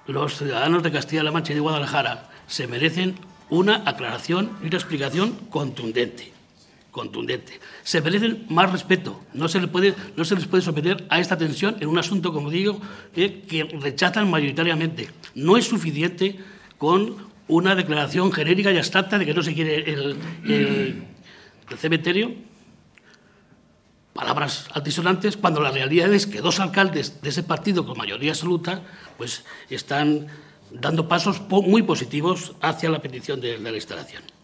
los ciudadanos de Castilla-La Mancha y de Guadalajara se merecen una aclaración y una explicación contundente. Se merecen más respeto. No se les puede someter a esta tensión en un asunto, como digo, que rechazan mayoritariamente. No es suficiente con una declaración genérica y abstracta de que no se quiere el cementerio, palabras altisonantes, cuando la realidad es que dos alcaldes de ese partido con mayoría absoluta pues están dando pasos muy positivos hacia la petición de la instalación.